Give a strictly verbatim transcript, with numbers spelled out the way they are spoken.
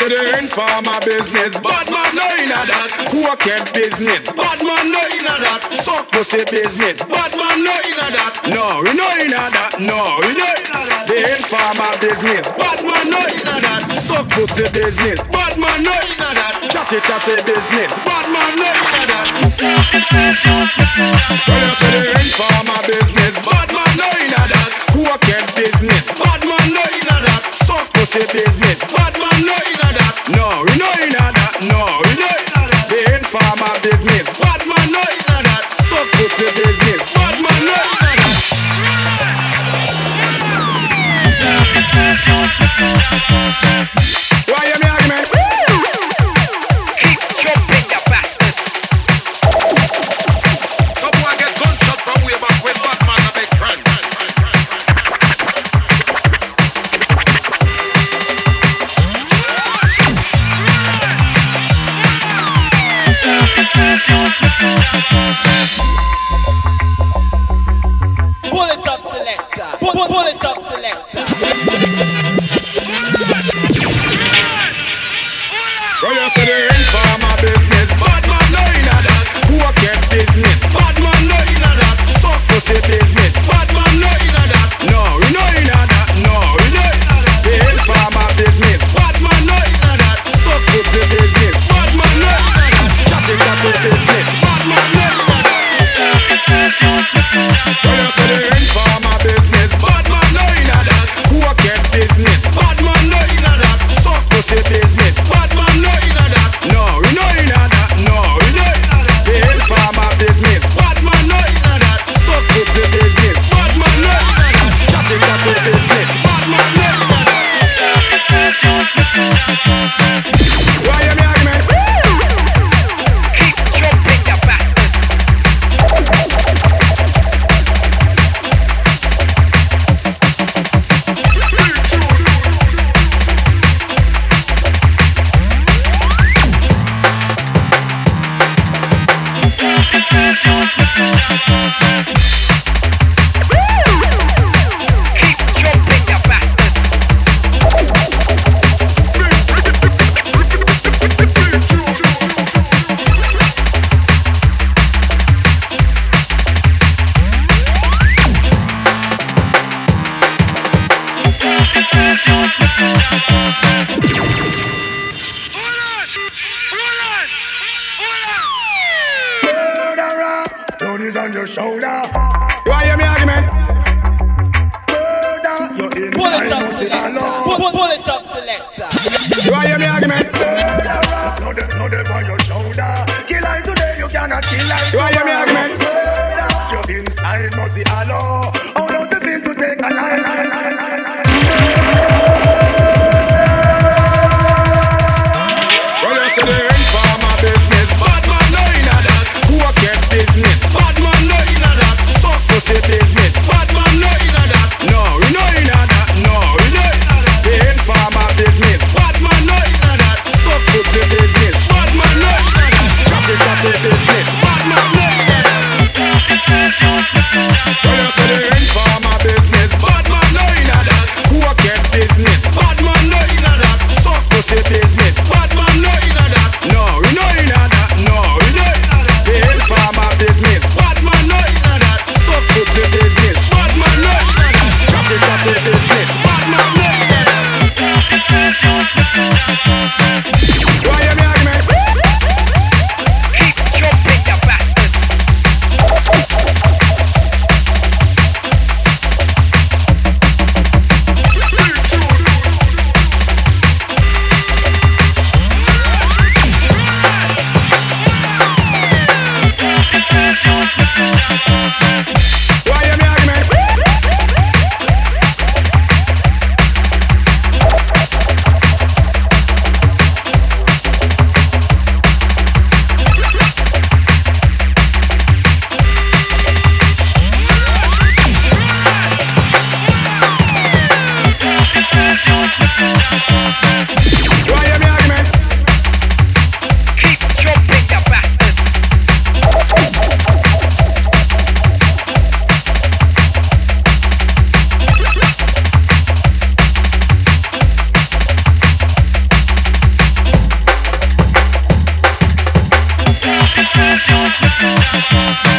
say the informer business, bad man no inna that. Cocaine business, bad man no inna that. Suck pussy business, bad man no inna that. No, we no inna that. No, we no inna that. The informer business, bad man no inna that. Suck pussy business, bad man no inna that. Chatty chatty business, bad man no inna that. Well you say the informer business, bad man no inna that. Cocaine business, bad man no inna that. Suck pussy business, bad man no inna that. No, we no inna that. No, we no inna that. The informer business, bad man no inna that. Suck pussy business, bad man no inna that. Why you me argument? Keep jumping, you bastard. Some boy get gunshot from way back when Batman a big friend. Bullet drop selector. Bullet, bullet drop selector. Well you say the informer business, bad man no inna that. Cocaine business, bad man no inna that. Suck pussy business, bad man no inna that. No, we no inna that. No, we no inna that. The informer business, bad man no inna that. Suck pussy business, bad man no inna that. Chatty chatty business, bad man no inna that. Well you say the informer business, bad man no inna that. Cocaine business, bad man no inna that. Suck pussy business, bad man no inna that. No, we no inna that. No, we no inna that. The informer business, bad man no inna that. Suck pussy business, bad man no inna that. Chatty chatty business, bad man no inna that. Why you me argument? Keep jumping, you bastard. Keep jumping, you bastard. Murderer, blood is on your shoulder. Why you me argument? Murder, you're Bullet inside drop pussy selector. alone. Bullet, bullet drop selector. Why you me argument? Murderer, blood is blood is on your shoulder. Kill her today, you cannot kill her Why you me tomorrow. argument? Murder, you're inside pussy alone. How does it feel to take a life? Well you say the informer business, bad man no inna that. Cocaine business, bad man no inna that. Suck pussy business, bad man no inna that. No, we no inna that. No, we no inna that. The informer business, bad man no inna that. Suck pussy business, bad man no inna that. Chatty chatty business, bad man no inna that. Jawa.